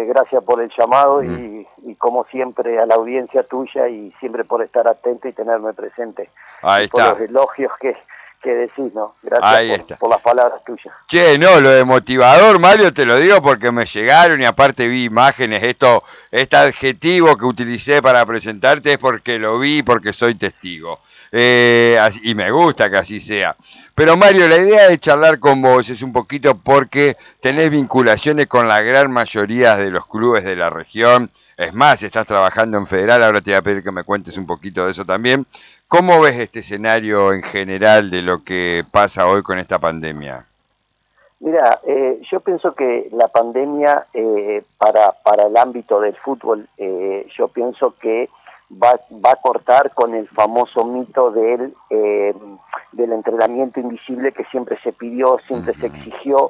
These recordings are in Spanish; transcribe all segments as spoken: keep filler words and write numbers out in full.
eh, gracias por el llamado Mm. y, y como siempre a la audiencia tuya y siempre por estar atento y tenerme presente. Ahí Y por los está. elogios que, que decís, ¿no? Gracias Ahí por, está. por las palabras tuyas. Che, no, lo de motivador, Mario, te lo digo porque me llegaron y aparte vi imágenes. Esto, este adjetivo que utilicé para presentarte es porque lo vi, porque soy testigo. Eh, así- y me gusta que así sea. Pero Mario, la idea de charlar con vos es un poquito porque tenés vinculaciones con la gran mayoría de los clubes de la región. Es más, estás trabajando en Federal, ahora te voy a pedir que me cuentes un poquito de eso también. ¿Cómo ves este escenario en general de lo que pasa hoy con esta pandemia? Mira, eh, yo pienso que la pandemia eh, para, para el ámbito del fútbol, eh, yo pienso que va, va a cortar con el famoso mito del, eh, del entrenamiento invisible que siempre se pidió, siempre Uh-huh. se exigió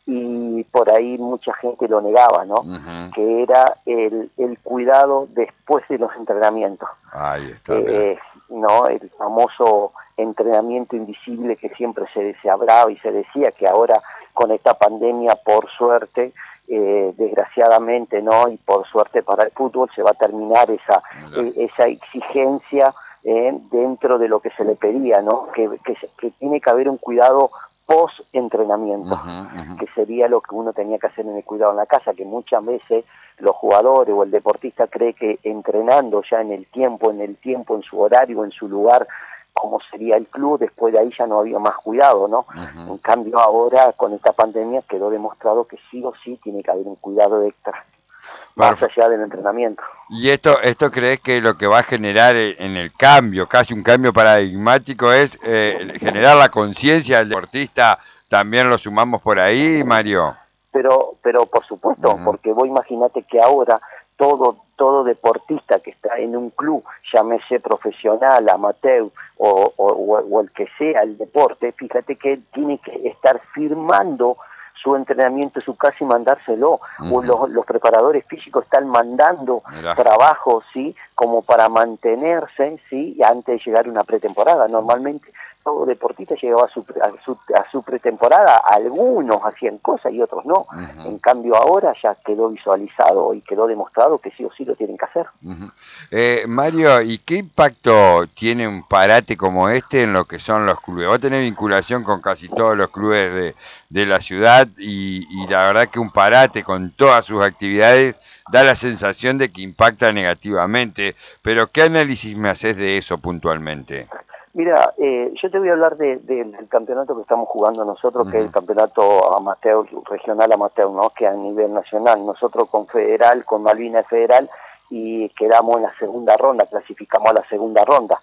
y por ahí mucha gente lo negaba, ¿no? Uh-huh. Que era el, el cuidado después de los entrenamientos. Ahí está, Eh, no, el famoso entrenamiento invisible que siempre se, se hablaba y se decía, que ahora con esta pandemia, por suerte, eh, desgraciadamente, no, y por suerte para el fútbol se va a terminar esa, eh, esa exigencia eh, dentro de lo que se le pedía, ¿no? Que, que, que tiene que haber un cuidado post entrenamiento, uh-huh, uh-huh. que sería lo que uno tenía que hacer en el cuidado en la casa, que muchas veces los jugadores o el deportista cree que entrenando ya en el tiempo, en el tiempo, en su horario, en su lugar, como sería el club, después de ahí ya no había más cuidado, ¿no? Uh-huh. En cambio ahora con esta pandemia quedó demostrado que sí o sí tiene que haber un cuidado extra, más Perf- allá del entrenamiento. ¿Y esto, esto crees que lo que va a generar en el cambio, casi un cambio paradigmático, es eh, generar la conciencia del deportista? ¿También lo sumamos por ahí, Mario? Pero, pero por supuesto, uh-huh. porque vos imaginate que ahora todo, todo deportista que está en un club, llámese profesional, amateur o, o, o el que sea el deporte, fíjate que él tiene que estar firmando su entrenamiento en su casa y mandárselo. Uh-huh. O los, los preparadores físicos están mandando Mirá. trabajos, ¿sí? Como para mantenerse, ¿sí? Antes de llegar a una pretemporada. Normalmente todo deportista llegaba a su, a su, a su pretemporada, algunos hacían cosas y otros no. Uh-huh. En cambio ahora ya quedó visualizado y quedó demostrado que sí o sí lo tienen que hacer. Uh-huh. eh, Mario, ¿y qué impacto tiene un parate como este en lo que son los clubes? Vos tenés vinculación con casi todos los clubes de, de la ciudad y, y la verdad que un parate con todas sus actividades da la sensación de que impacta negativamente, pero ¿qué análisis me haces de eso puntualmente? Mira, eh, yo te voy a hablar de, de, del campeonato que estamos jugando nosotros, uh-huh. que es el campeonato amateur, regional amateur, ¿no? Que a nivel nacional. Nosotros con Federal, con Malvinas Federal, y quedamos en la segunda ronda, clasificamos a la segunda ronda.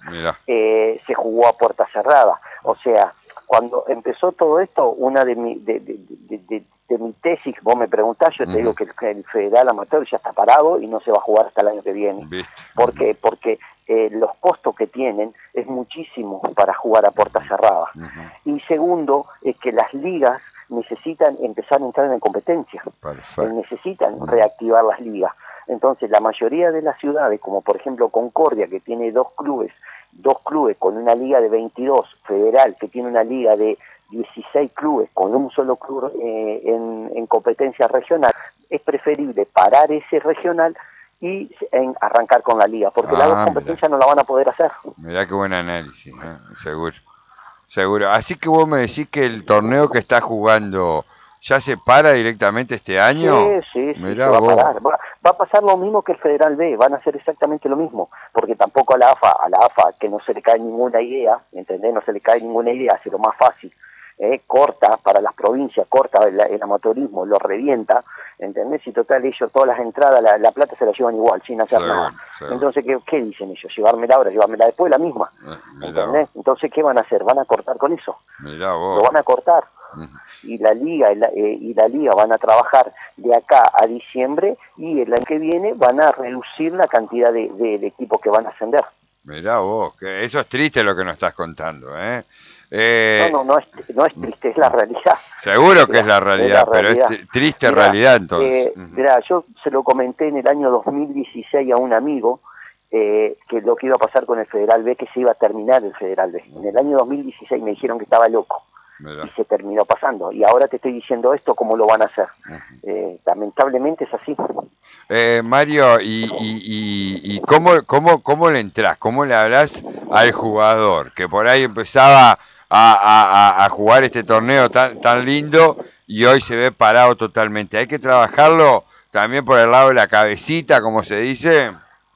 Eh, se jugó a puerta cerrada. O sea, cuando empezó todo esto, una de mi, de, de, de, de, de mi tesis, vos me preguntás, yo uh-huh. te digo que el, el Federal Amateur ya está parado y no se va a jugar hasta el año que viene. ¿Viste? ¿Por qué? Porque eh, los costos que tienen es muchísimo para jugar a puerta cerrada. Uh-huh. Y segundo, es que las ligas necesitan empezar a entrar en competencia. Eh, necesitan uh-huh. reactivar las ligas. Entonces, la mayoría de las ciudades, como por ejemplo Concordia, que tiene dos clubes, dos clubes con una liga de veintidós, Federal, que tiene una liga de dieciséis clubes con un solo club eh, en, en competencia regional, es preferible parar ese regional y en arrancar con la liga, porque ah, las dos competencias no la van a poder hacer. Mirá qué buen análisis, ¿eh? Seguro, seguro. Así que vos me decís que el torneo que está jugando ya se para directamente este año. Sí, sí, sí, se va a parar. Va, va a pasar lo mismo que el Federal B, van a hacer exactamente lo mismo, porque tampoco a la A F A, a la A F A que no se le cae ninguna idea, ¿entendés? No se le cae ninguna idea, hace lo más fácil. Eh, corta para las provincias, corta el, el amateurismo, lo revienta, ¿entendés? Y total ellos todas las entradas, la, la plata se la llevan igual, sin hacer seguro, nada. Seguro. Entonces, ¿qué, ¿qué dicen ellos? Llevármela ahora, llevármela después, la misma. Eh, ¿entendés? Vos. Entonces, ¿qué van a hacer? ¿Van a cortar con eso? Mirá vos. Lo van a cortar. Uh-huh. Y la liga y la, eh, y la liga van a trabajar de acá a diciembre y el año que viene van a reducir la cantidad de, de, de equipos que van a ascender. Mirá vos, que eso es triste lo que nos estás contando, ¿eh? Eh, no, no, no es, no es triste, es la realidad. Seguro que es la realidad, es la realidad. Pero es triste mirá, realidad entonces. Eh, mirá, yo se lo comenté en el año dos mil dieciséis a un amigo eh, que lo que iba a pasar con el Federal B, que se iba a terminar el Federal B. En el año dos mil dieciséis me dijeron que estaba loco. Mirá. Y se terminó pasando. Y ahora te estoy diciendo esto, ¿cómo lo van a hacer? Uh-huh. Eh, lamentablemente es así. Eh, Mario, ¿y, y, y, y cómo, cómo, cómo le entras? ¿Cómo le hablas al jugador que por ahí empezaba a, a, a jugar este torneo tan, tan lindo y hoy se ve parado totalmente? ¿Hay que trabajarlo también por el lado de la cabecita, como se dice?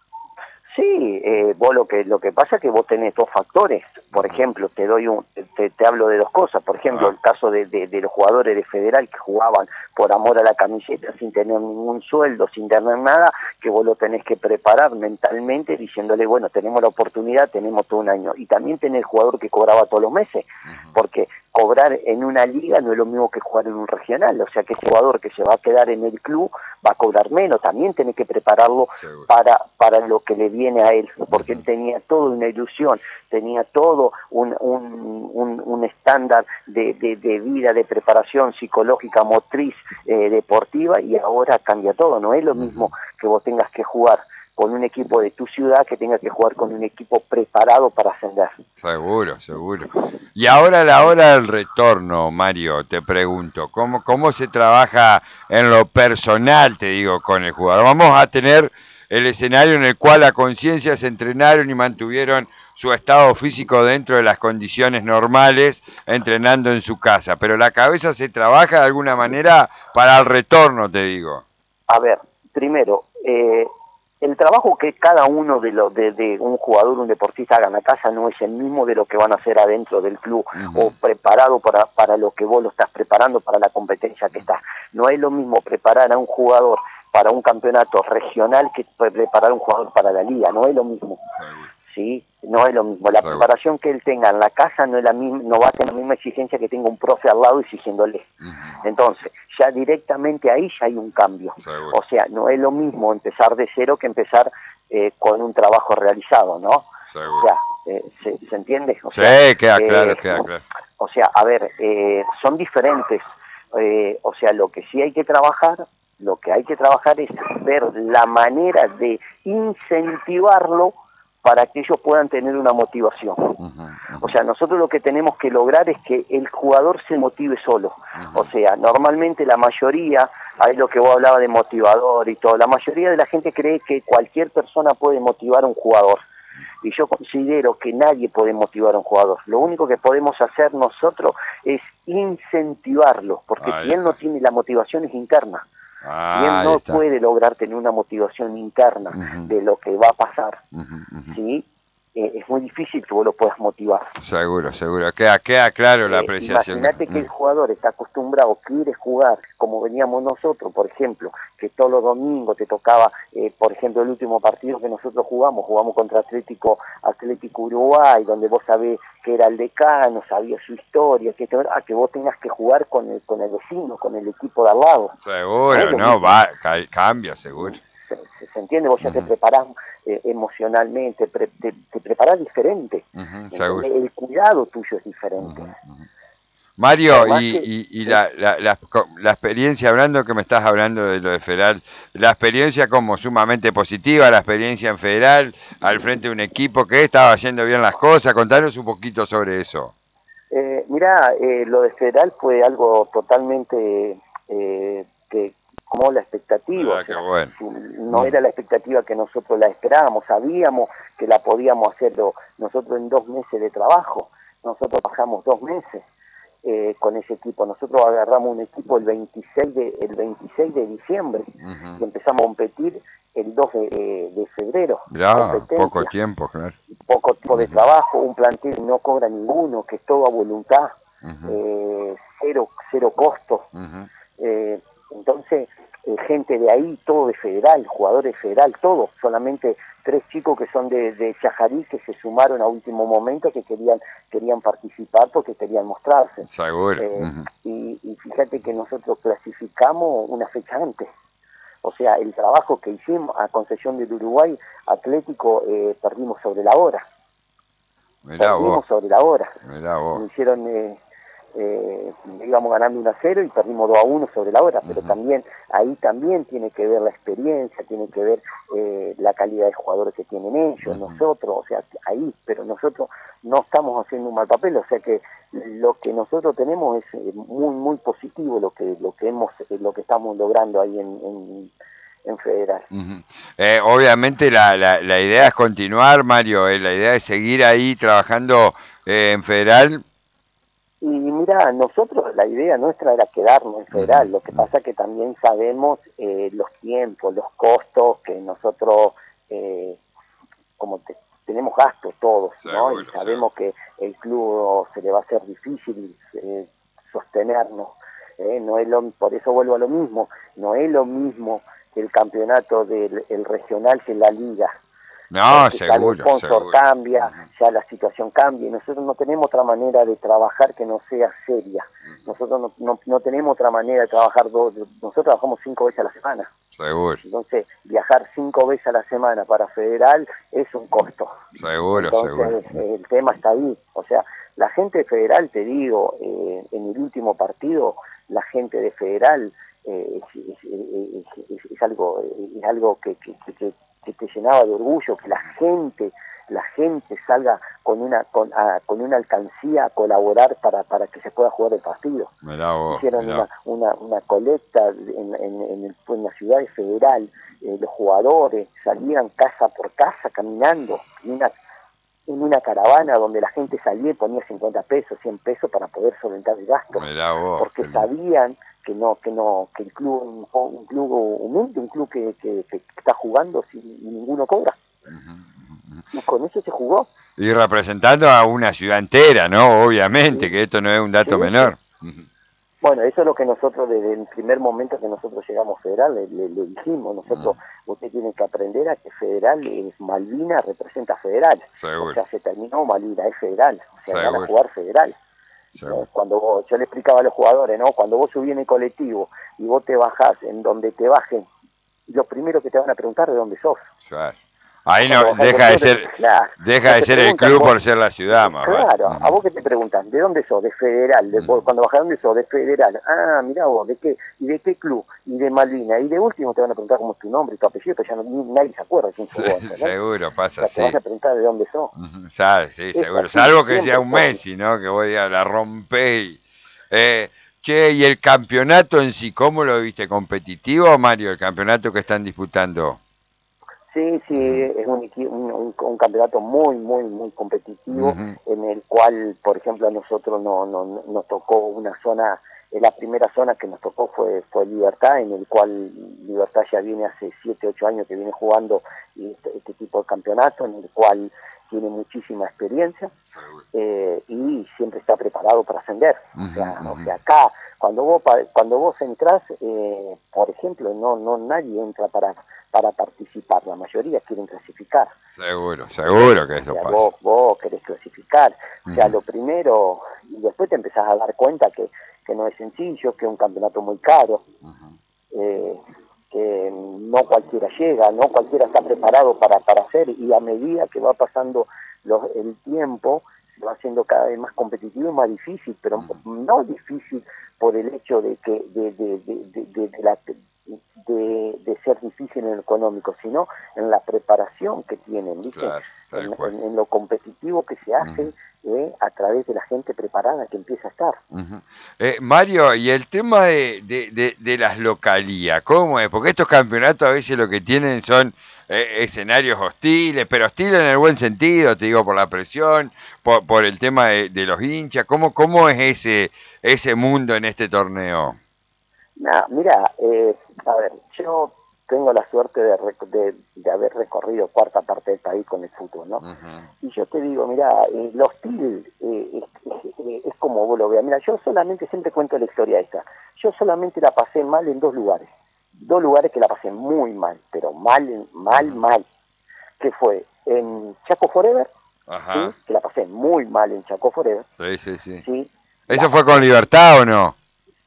Sí, eh, vos lo que lo que pasa es que vos tenés dos factores. Por Uh-huh. ejemplo, te doy un, te, te hablo de dos cosas. Por ejemplo, Ah, el caso de, de, de los jugadores de Federal que jugaban por amor a la camiseta sin tener ningún sueldo, sin tener nada, que vos lo tenés que preparar mentalmente diciéndole, bueno, tenemos la oportunidad, tenemos todo un año. Y también tenés el jugador que cobraba todos los meses, uh-huh. porque cobrar en una liga no es lo mismo que jugar en un regional. O sea que ese jugador que se va a quedar en el club va a cobrar menos. También tenés que prepararlo para, para lo que le viene a él, porque uh-huh. él tenía toda una ilusión, tenía todo un, un, un, un estándar de, de, de vida, de preparación psicológica, motriz, eh, deportiva, y ahora cambia todo. No es lo mismo uh-huh. que vos tengas que jugar con un equipo de tu ciudad que tengas que jugar con un equipo preparado para ascender. Seguro, seguro. Y ahora a la hora del retorno, Mario, te pregunto, ¿cómo, cómo se trabaja en lo personal, te digo, con el jugador? Vamos a tener el escenario en el cual la conciencia se entrenaron y mantuvieron su estado físico dentro de las condiciones normales, entrenando en su casa, pero la cabeza se trabaja de alguna manera para el retorno, te digo. A ver, primero, eh, el trabajo que cada uno de, los de, de un jugador, un deportista haga en la casa no es el mismo de lo que van a hacer adentro del club uh-huh. o preparado para, para lo que vos lo estás preparando para la competencia que estás. No es lo mismo preparar a un jugador para un campeonato regional que preparar a un jugador para la liga, no es lo mismo. Uh-huh. ¿Sí? No es lo mismo. La Seguro. preparación que él tenga en la casa no es la misma, no va a tener la misma exigencia que tenga un profe al lado exigiéndole. Uh-huh. Entonces, ya directamente ahí ya hay un cambio. Seguro. O sea, no es lo mismo empezar de cero que empezar eh, con un trabajo realizado, ¿no? Seguro. O sea, eh, ¿se, ¿se entiende? O sí, sea, queda eh, claro, queda claro. O sea, a ver, eh, son diferentes. Eh, o sea, lo que sí hay que trabajar, lo que hay que trabajar es ver la manera de incentivarlo para que ellos puedan tener una motivación. Uh-huh, uh-huh. O sea, nosotros lo que tenemos que lograr es que el jugador se motive solo. Uh-huh. O sea, normalmente la mayoría, ahí lo que vos hablabas de motivador y todo, la mayoría de la gente cree que cualquier persona puede motivar a un jugador. Y yo considero que nadie puede motivar a un jugador. Lo único que podemos hacer nosotros es incentivarlo, porque ahí si él está. No tiene la motivación es interna. Ah, y él no puede lograr tener una motivación interna uh-huh. de lo que va a pasar, uh-huh, uh-huh. ¿sí? Eh, es muy difícil que vos lo puedas motivar. Seguro, seguro. Queda, queda claro la apreciación. Eh, Imagínate que el jugador está acostumbrado, quiere jugar como veníamos nosotros, por ejemplo, que todos los domingos te tocaba, eh, por ejemplo, el último partido que nosotros jugamos, jugamos contra Atlético Atlético Uruguay, donde vos sabés que era el decano, sabías su historia, que, a que vos tengas que jugar con el, con el vecino, con el equipo de al lado. Seguro, no, no va, cambia, seguro. Se, se, se entiende, vos ya uh-huh. te preparás eh, emocionalmente, pre, te, te preparás diferente. Uh-huh, el cuidado tuyo es diferente. Uh-huh, uh-huh. Mario, y, que, y, y la, la, la, la experiencia, hablando que me estás hablando de lo de Federal, la experiencia como sumamente positiva, la experiencia en Federal, al frente de un equipo que estaba haciendo bien las cosas, contanos un poquito sobre eso. Eh, mirá, eh, lo de Federal fue algo totalmente eh, que como la expectativa, o sea, bueno. no mm. era la expectativa que nosotros la esperábamos, sabíamos que la podíamos hacerlo nosotros en dos meses de trabajo, nosotros bajamos dos meses eh, con ese equipo, nosotros agarramos un equipo el veintiséis de, el veintiséis de diciembre uh-huh. y empezamos a competir el dos de, de febrero. Ya, poco tiempo, claro. Poco tiempo uh-huh. de trabajo, un plantel no cobra ninguno, que es todo a voluntad, uh-huh. eh, cero, cero costos. Uh-huh. Eh, entonces, eh, gente de ahí, todo de Federal, jugadores de Federal, todo, solamente tres chicos que son de, de Chajarí que se sumaron a último momento, que querían querían participar porque querían mostrarse. Seguro. Eh, uh-huh. y, y fíjate que nosotros clasificamos una fecha antes. O sea, el trabajo que hicimos a Concepción del Uruguay, Atlético, eh, perdimos sobre la hora. Mirá perdimos vos. sobre la hora. Mirá vos. Nos hicieron... Eh, Eh, íbamos ganando uno a cero y perdimos dos a uno sobre la hora, pero uh-huh. también ahí también tiene que ver la experiencia, tiene que ver eh, la calidad de jugadores que tienen ellos, uh-huh. nosotros, o sea, ahí, pero nosotros no estamos haciendo un mal papel, o sea que lo que nosotros tenemos es muy muy positivo lo que lo que hemos lo que estamos logrando ahí en, en, en Federal. Uh-huh. eh, obviamente la, la, la idea es continuar, Mario, eh, la idea es seguir ahí trabajando eh, en Federal. Y mira, nosotros la idea nuestra era quedarnos en Federal, lo que pasa que también sabemos eh, los tiempos, los costos, que nosotros eh, como te, tenemos gastos todos, ¿no? Seguro, y sabemos seguro. que el club se le va a hacer difícil eh, sostenernos, ¿eh? No es lo, por eso vuelvo a lo mismo, no es lo mismo el campeonato del el regional que la liga. No, seguro, el sponsor seguro. cambia, ya la situación cambia, y nosotros no tenemos otra manera de trabajar que no sea seria. Nosotros no, no, no tenemos otra manera de trabajar, dos, nosotros trabajamos cinco veces a la semana. Seguro. Entonces, viajar cinco veces a la semana para Federal es un costo. Seguro, Entonces, seguro. el tema está ahí. O sea, la gente de Federal, te digo, eh, en el último partido, la gente de Federal eh, es, es, es, es, es algo, es algo que, que, que, que te llenaba de orgullo, que la gente la gente salga con una con, a, con una alcancía a colaborar para, para que se pueda jugar el partido. Vos, hicieron una, una, una colecta en, en, en, el, en la ciudad de Federal, eh, los jugadores salían casa por casa caminando en una, en una caravana donde la gente salía y ponía cincuenta pesos, cien pesos para poder solventar el gasto, vos, porque sabían que no que no que el club un, un club humilde, un club que, que, que está jugando sin ninguno cobra. Uh-huh. Y con eso se jugó. Y representando a una ciudad entera, ¿no? Obviamente, sí, que esto no es un dato sí, menor. Sí. Uh-huh. Bueno, eso es lo que nosotros, desde el primer momento que nosotros llegamos a Federal, le, le, le dijimos, nosotros, uh-huh. usted tiene que aprender a que Federal es Malvina, representa a Federal. Seguro. O sea, se terminó Malvina, es Federal. O sea, van a jugar Federal. ¿No? Cuando vos, yo le explicaba a los jugadores, ¿no? Cuando vos subís en el colectivo y vos te bajás en donde te bajen, lo primero que te van a preguntar es de dónde sos. Claro. Ahí no deja de ser, claro, deja de ser el club vos, por ser la ciudad, más claro, vale. A vos que te preguntan, ¿de dónde sos? De Federal. De, uh-huh. Cuando bajás, ¿dónde sos? De Federal. Ah, mirá vos, ¿de qué? ¿Y de qué club? Y de Malvina. Y de último te van a preguntar cómo es tu nombre y tu apellido, pero ya no, nadie se acuerda quién sos vos, ¿no? Seguro, pasa o sea, así. Te van a preguntar de dónde sos. Uh-huh. ¿Sabes? Sí, seguro. Así, salvo que sea un Messi, ¿no? Que vos digas, la rompé y... Eh, che, ¿y el campeonato en sí, cómo lo viste? ¿Competitivo, Mario, el campeonato que están disputando? Sí, sí, uh-huh. es un, un, un campeonato muy, muy, muy competitivo, uh-huh. en el cual, por ejemplo, a nosotros no, no, nos tocó una zona, la primera zona que nos tocó fue, fue Libertad, en el cual Libertad ya viene hace siete, ocho años que viene jugando este, este tipo de campeonato, en el cual tiene muchísima experiencia eh, y siempre está preparado para ascender. Uh-huh, o sea, uh-huh. o sea, acá, cuando vos, cuando vos entrás, eh, por ejemplo, no, no nadie entra para... para participar, la mayoría quieren clasificar. Seguro, seguro que eso o sea, pasa. Vos, vos querés clasificar, uh-huh. o sea, lo primero, y después te empezás a dar cuenta que, que no es sencillo, que es un campeonato muy caro, uh-huh. eh, que no cualquiera llega, no cualquiera está preparado para, para hacer, y a medida que va pasando los, el tiempo, se va haciendo cada vez más competitivo y más difícil, pero uh-huh. no difícil por el hecho de que de, de, de, de, de, de la... De, de ser difícil en lo económico, sino en la preparación que tienen, ¿viste? Claro, en, en, en lo competitivo que se hace uh-huh. eh, a través de la gente preparada que empieza a estar. Uh-huh. eh, Mario, y el tema de, de, de, de las localías, ¿cómo es? Porque estos campeonatos a veces lo que tienen son eh, escenarios hostiles, pero hostiles en el buen sentido, te digo, por la presión, por, por el tema de, de los hinchas. ¿Cómo, cómo es ese, ese mundo en este torneo? Nah, mira, eh, a ver, yo tengo la suerte de, de, de haber recorrido cuarta parte del país con el fútbol, ¿no? Uh-huh. Y yo te digo, mira, eh, lo hostil eh, es, es, es como vos lo veas. Mira, yo solamente siempre cuento la historia esta. Yo solamente la pasé mal en dos lugares. Dos lugares que la pasé muy mal, pero mal, mal, uh-huh. mal. Que fue en Chaco Forever, uh-huh. ¿sí? Que la pasé muy mal en Chaco Forever. Sí, sí, sí. ¿sí? ¿Eso fue con Libertad o no?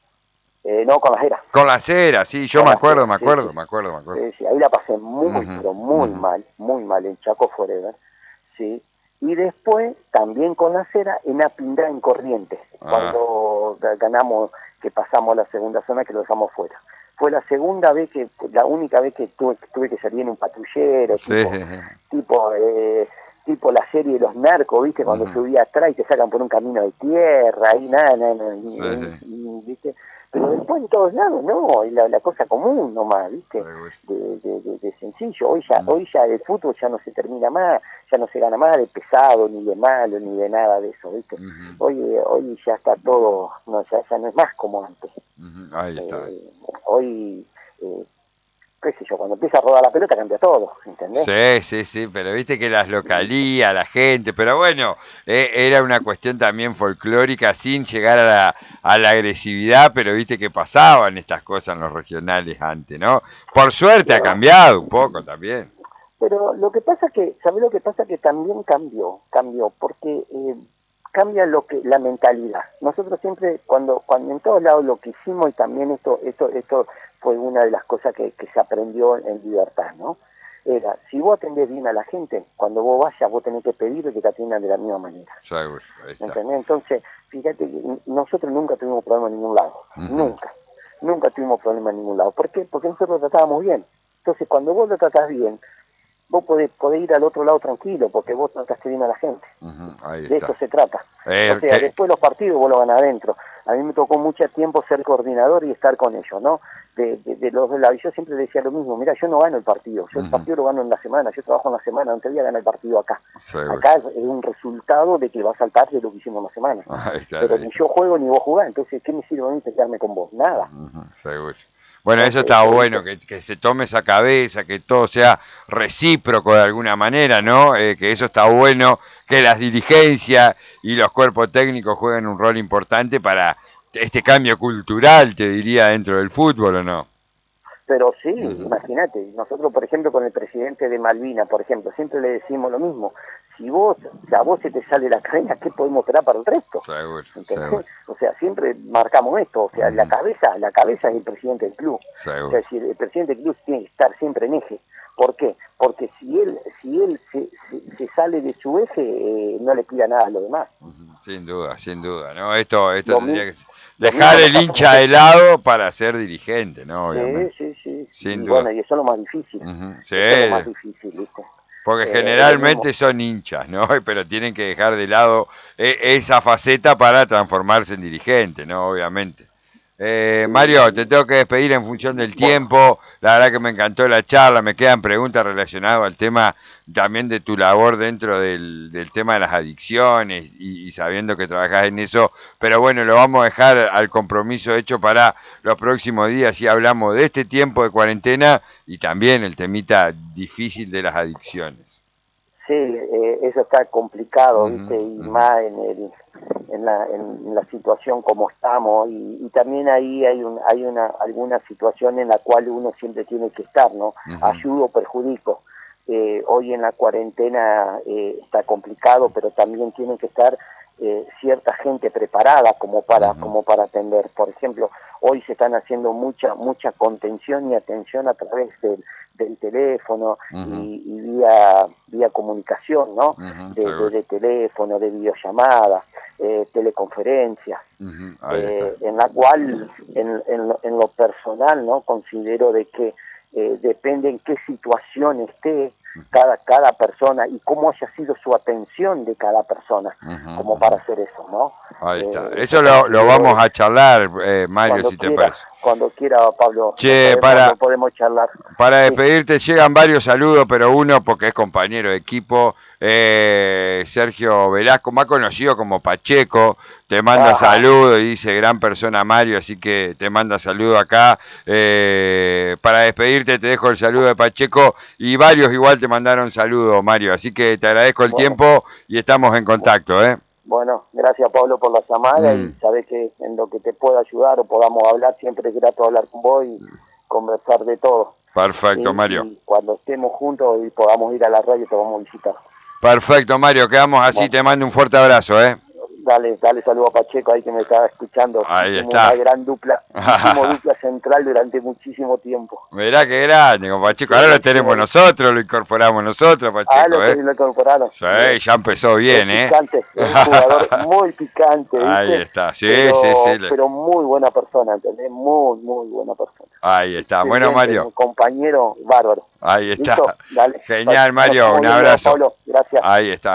Eh, no, con las eras. Con las eras, sí, yo con me acuerdo, eras, me acuerdo, sí, sí. me acuerdo, me acuerdo. Sí, sí, ahí la pasé muy, uh-huh, pero muy uh-huh. mal, muy mal en Chaco Forever, sí. Y después, también con la cera, en Apindá, en Corrientes, ah. cuando ganamos, que pasamos a la segunda zona, que lo dejamos fuera. Fue la segunda vez que, la única vez que tuve, tuve que salir en un patrullero, sí, tipo, sí, sí. tipo, eh, tipo la serie de los narcos, ¿viste? Cuando uh-huh. subí atrás y te sacan por un camino de tierra, y nada, nada, nada, sí, y, sí. y, ¿viste? pero después en todos lados no, es la, la cosa común nomás, ¿viste? De, de, de, de sencillo, hoy ya, hoy ya el fútbol ya no se termina más, ya no se gana más de pesado, ni de malo, ni de nada de eso, ¿viste? Uh-huh. Hoy, hoy ya está todo, no, ya, ya no es más como antes. Uh-huh. Ahí está. Eh, hoy, eh, qué sé yo, cuando empieza a rodar la pelota cambia todo, ¿entendés? Sí, sí, sí, pero viste que las localías, la gente, pero bueno, eh, era una cuestión también folclórica sin llegar a la, a la agresividad, pero viste que pasaban estas cosas en los regionales antes, ¿no? Por suerte ha cambiado un poco también. Pero lo que pasa que, ¿sabés lo que pasa? Que también cambió, cambió, porque eh, cambia lo que la mentalidad. Nosotros siempre, cuando cuando en todos lados lo que hicimos, y también esto esto esto fue una de las cosas que, que se aprendió en Libertad, ¿no? Era, si vos atendés bien a la gente, cuando vos vayas, vos tenés que pedirle que te atiendan de la misma manera. Seguro, ahí está. ¿Entendés? Entonces, fíjate que nosotros nunca tuvimos problema en ningún lado, uh-huh. nunca, nunca tuvimos problema en ningún lado. ¿Por qué? Porque nosotros lo tratábamos bien. Entonces, cuando vos lo tratás bien, vos podés, podés ir al otro lado tranquilo, porque vos trataste bien a la gente. Uh-huh, ahí de está. Eso se trata. Eh, o sea, que... después los partidos vos lo ganás adentro. A mí me tocó mucho tiempo ser coordinador y estar con ellos, ¿no? De, de, de los de la yo siempre decía lo mismo, mira, yo no gano el partido, yo uh-huh. el partido lo gano en la semana, yo trabajo en la semana, no te voy a ganar el partido acá. Sí, acá es, es un resultado de que va a saltar de lo que hicimos en la semana. Ahí está, pero ahí ni yo juego ni vos jugás, entonces, ¿qué me sirve a mí pelearme con vos? Nada. Uh-huh, seguro. Bueno, eso está bueno, que, que se tome esa cabeza, que todo sea recíproco de alguna manera, ¿no? Eh, que eso está bueno, que las dirigencias y los cuerpos técnicos jueguen un rol importante para este cambio cultural, te diría, dentro del fútbol, ¿o no? Pero sí, uh-huh. imagínate, nosotros, por ejemplo, con el presidente de Malvinas, por ejemplo, siempre le decimos lo mismo. Si vos, a vos se te sale la cadena, ¿qué podemos esperar para el resto? Seguro, seguro. O sea, siempre marcamos esto, o sea, uh-huh. la cabeza la cabeza es el presidente del club. Seguro. O sea, es decir, el presidente del club tiene que estar siempre en eje. ¿Por qué? Porque si él si él se, se, se sale de su eje, eh, no le pida nada a los demás. Uh-huh. Sin duda, sin duda, ¿no? Esto, esto lo tendría mi- que dejar el hincha de lado para ser dirigente, ¿no? Obviamente. Sí, sí, sí. Sin y duda. bueno, y eso es lo más difícil. Uh-huh. Sí. Eso es lo más difícil, ¿viste? Porque Eh, generalmente son hinchas, ¿no? Pero tienen que dejar de lado eh, esa faceta para transformarse en dirigente, ¿no? Obviamente. Eh, Mario, te tengo que despedir en función del tiempo. La verdad que me encantó la charla. Me quedan preguntas relacionadas al tema también de tu labor dentro del, del tema de las adicciones y, y sabiendo que trabajás en eso. Pero bueno, lo vamos a dejar al compromiso hecho para los próximos días y hablamos de este tiempo de cuarentena y también el temita difícil de las adicciones. Sí, eh, eso está complicado, uh-huh, ¿viste? Y uh-huh. más en, el, en, la, en la situación como estamos. Y, y también ahí hay un, hay una alguna situación en la cual uno siempre tiene que estar, ¿no? Uh-huh. Ayudo o perjudico. Eh, hoy en la cuarentena eh, está complicado, pero también tiene que estar eh, cierta gente preparada como para uh-huh. como para atender. Por ejemplo, hoy se están haciendo mucha mucha contención y atención a través del, del teléfono uh-huh. y, y vía vía comunicación, ¿no? Uh-huh. de, de, de teléfono, de videollamadas, eh, teleconferencias, uh-huh. eh, en la cual en, en, lo, en lo personal, ¿no? Considero de que eh, depende en qué situación esté cada cada persona y cómo haya sido su atención de cada persona, uh-huh, como uh-huh. para hacer eso, ¿no? Ahí está. Eh, eso lo, lo vamos a charlar, eh, Mario, si te quiera, parece. Cuando quiera, Pablo, che, podemos, para, podemos charlar. Para despedirte, sí. Llegan varios saludos, pero uno, porque es compañero de equipo, eh, Sergio Velasco, más conocido como Pacheco, te manda saludos y dice, gran persona Mario, así que te manda saludos acá. Eh, para despedirte te dejo el saludo de Pacheco y varios igual te mandaron saludos, Mario, así que te agradezco el bueno. tiempo y estamos en contacto, ¿eh? Bueno, gracias Pablo por la llamada mm. y sabés que en lo que te pueda ayudar o podamos hablar, siempre es grato hablar con vos y conversar de todo. Perfecto, y, Mario. Y cuando estemos juntos y podamos ir a la radio te vamos a visitar. Perfecto, Mario, quedamos así, bueno. Te mando un fuerte abrazo, ¿eh? Dale, dale saludo a Pacheco ahí que me estaba escuchando. Ahí hicimos está. Una gran dupla, hicimos dupla central durante muchísimo tiempo. Mirá qué grande, con Pacheco. Ahora lo tenemos sí. nosotros, lo incorporamos nosotros, Pacheco. Ah, lo, ¿eh? lo incorporaron. Sí, bien. Ya empezó bien, es ¿eh? Picante, es un jugador muy picante, ¿viste? Ahí está, sí, pero, sí, sí. Pero muy buena persona, ¿entendés? Muy, muy buena persona. Ahí está, excelente, bueno, Mario. Un compañero bárbaro. Ahí está. ¿Listo? Dale. Genial, Mario, un abrazo. Pablo, gracias. Ahí está.